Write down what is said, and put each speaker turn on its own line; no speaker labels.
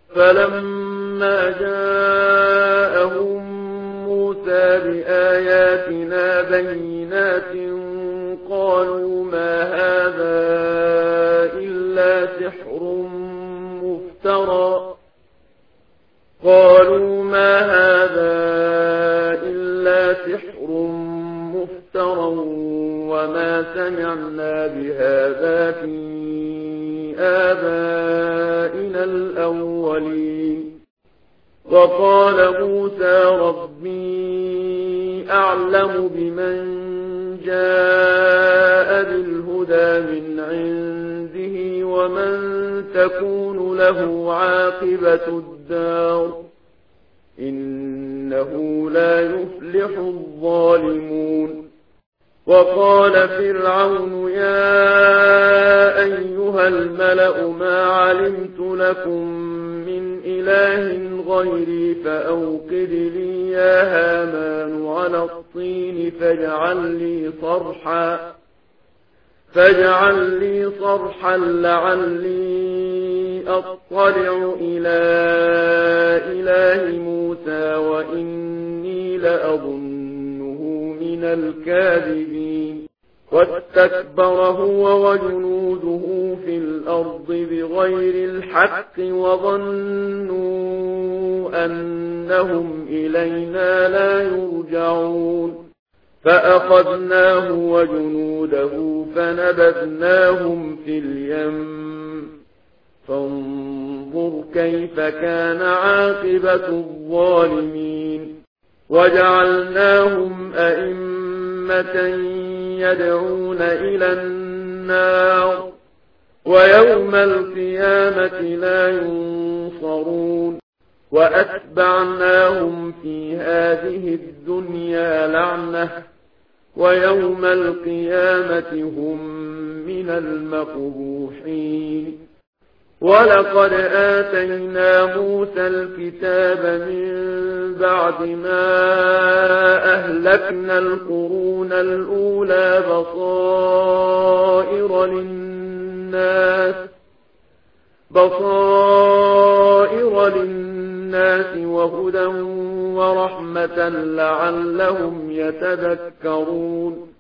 فلما جاءهم موسى بآياتنا بينات قالوا ما هذا إلا سحر مفترى وما سمعنا بهذا في آبائنا الأولين. وقال موسى ربي أعلم بمن جاء بالهدى من عنده ومن تكون له عاقبة الدار إنه لا يفلح الظالمون. وقال فرعون يا أيها الملأ ما علمت لكم من إله غيري فأوقد لي يا هامان على الطين فاجعل لي صرحا لعلي أطلع إلى إله موسى وإني لأظنه من الكاذبين. واستكبر هو وجنوده في الأرض بغير الحق وظنوا أنهم إلينا لا يرجعون. فأخذناه وجنوده فنبذناهم في اليم فانظر كيف كان عاقبة الظالمين. وجعلناهم أئمة يدعون إلى النار ويوم القيامة لا ينصرون. وأتبعناهم في هذه الدنيا لعنة ويوم القيامة هم من المقبوحين. ولقد آتينا موسى الكتاب من بعد ما أهلكنا القرون الأولى بصائر للناس وهدى ورحمة لعلهم يتذكرون.